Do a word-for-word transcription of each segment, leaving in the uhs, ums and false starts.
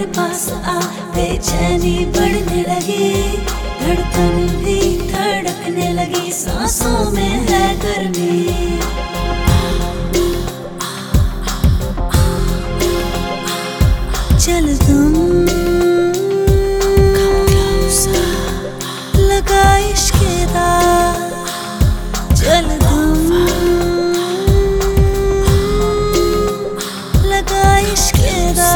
मेरे पास आ, बेचैनी बढ़ने लगी, धड़कन भी धड़कने लगी, सांसों में है गर्मी। चल तुम लगा इश्क दा, चल तुम लगा इश्क दा।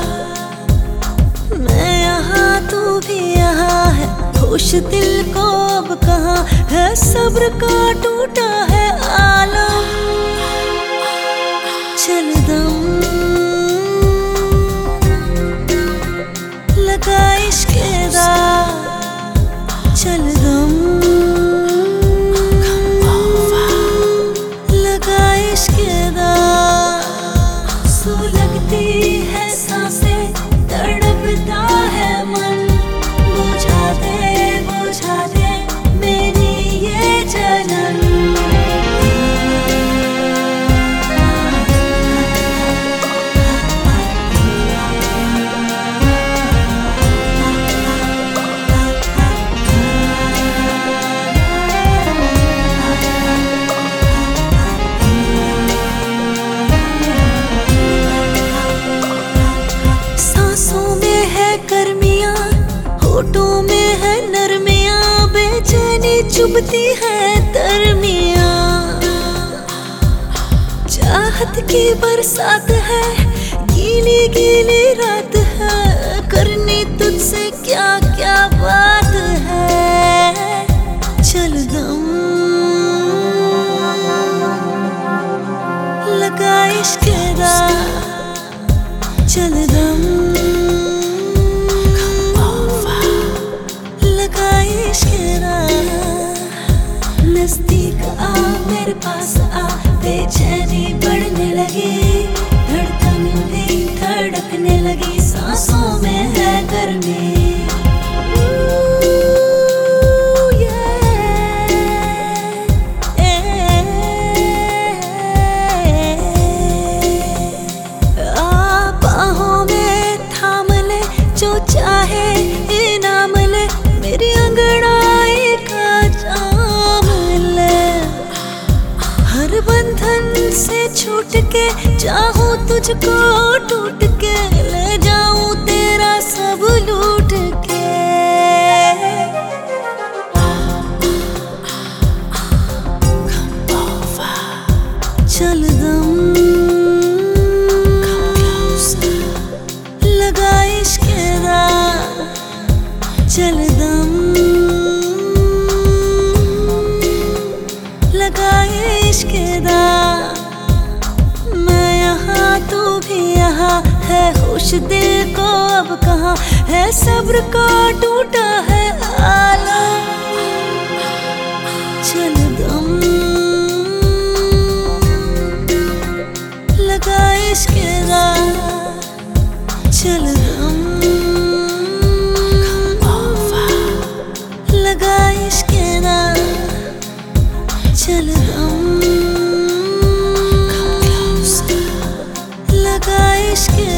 मैं यहाँ तू भी यहाँ है, खुश दिल को अब कहाँ है, सब्र का टूटा है आलम। चल दम लगा इश्क दा, चल दम लगा इश्क दा। सो लगती है सांसें, तड़पता है मन, बुझा दे बुझा दे मेरी ये जलन। होठों में है नरमियाँ, बेचैनी चुभती है तरमियाँ। चाहत की बरसात है, गीली गीली रात है, करनी तुझसे क्या क्या बात है। चल दम लगा इश्क दा, चल दम नज़दीक आ, मेरे पास आ, बेचैनी बढ़ने लगी, धड़कन भी धड़कने लगी, सांसों में है गर्मी। आ बाहों में थाम ले, जो चाहे इनाम ले, मेरी अंगड़ाई का जाम ले। हर बंधन से छूट के चाहूं तुझको टूट के, ले जाऊं तेरा सब लूट के। चल दम लगा इश्क दा, चल दम लगा इश्क दा। मैं यहाँ तू भी यहाँ है, खुश दिल को अब कहाँ है, सब्र का टूटा है आलम। चल दम लगा इश्क दा, चल दम लगा इश्क दा, चल दम लगा इश्क